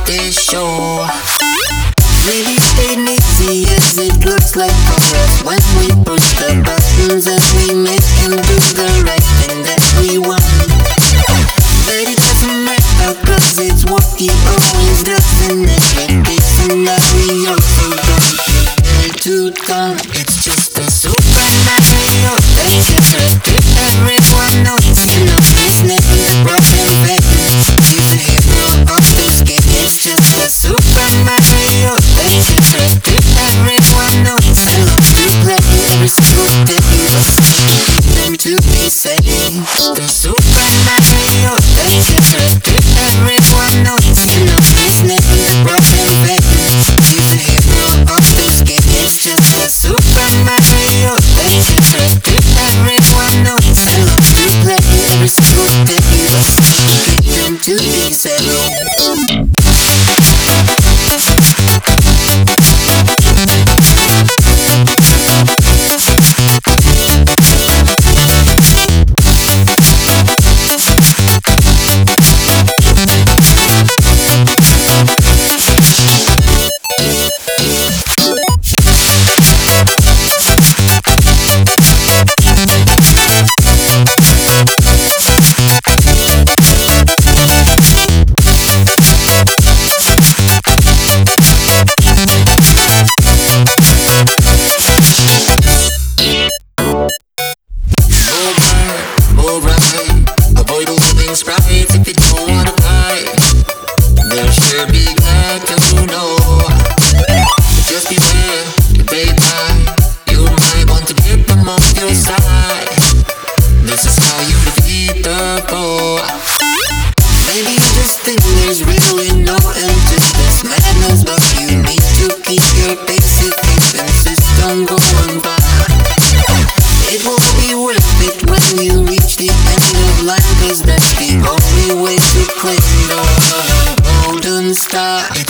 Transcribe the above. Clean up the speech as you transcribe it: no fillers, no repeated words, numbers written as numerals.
this show. Really ain't easy as it looks like for us when we push the buttons and we make him do the right thing that we want. But it doesn't matter cause it's what he always does, and it's a big scenario, so don't you dare to come. It's just a Super Mario that's just to everyone knows. And no business is broken fans. He's the hero of this game. It's just a Super Mario that's just to everyone knows. I love to play every single day, but them to be saved. The Super Mario that's just to everyone knows. And no business is broken fans. He's the hero of this game. It's just a Super Mario that's just to everyone knows. I love to play every single day, but them to be saved. That's the only way to claim the golden star.